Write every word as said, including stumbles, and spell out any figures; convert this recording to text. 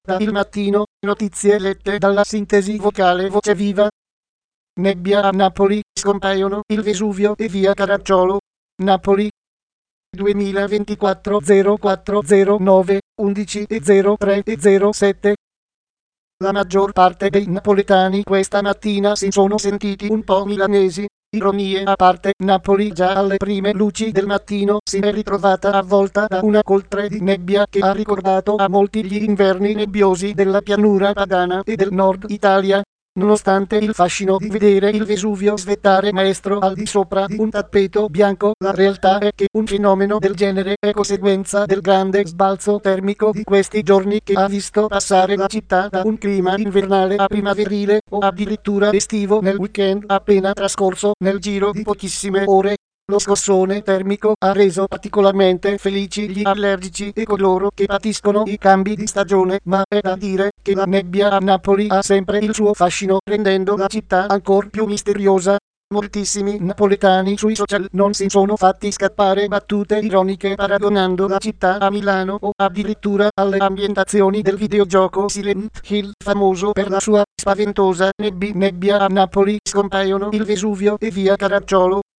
Da Il Mattino, notizie lette dalla sintesi vocale Voce Viva. Nebbia a Napoli, scompaiono il Vesuvio e via Caracciolo. Napoli. duemilaventiquattro zero quattro zero nove undici e zero tre e zero sette. La maggior parte dei napoletani questa mattina si sono sentiti un po' milanesi. Ironie a parte, Napoli già alle prime luci del mattino si è ritrovata avvolta da una coltre di nebbia che ha ricordato a molti gli inverni nebbiosi della pianura padana e del nord Italia. Nonostante il fascino di vedere il Vesuvio svettare maestro al di sopra di un tappeto bianco, la realtà è che un fenomeno del genere è conseguenza del grande sbalzo termico di questi giorni che ha visto passare la città da un clima invernale a primaverile o addirittura estivo nel weekend appena trascorso nel giro di pochissime ore. Lo scossone termico ha reso particolarmente felici gli allergici e coloro che patiscono i cambi di stagione, ma è da dire che la nebbia a Napoli ha sempre il suo fascino, rendendo la città ancora più misteriosa. Moltissimi napoletani sui social non si sono fatti scappare battute ironiche paragonando la città a Milano o addirittura alle ambientazioni del videogioco Silent Hill, famoso per la sua spaventosa nebbia. Nebbia a Napoli, scompaiono il Vesuvio e via Caracciolo.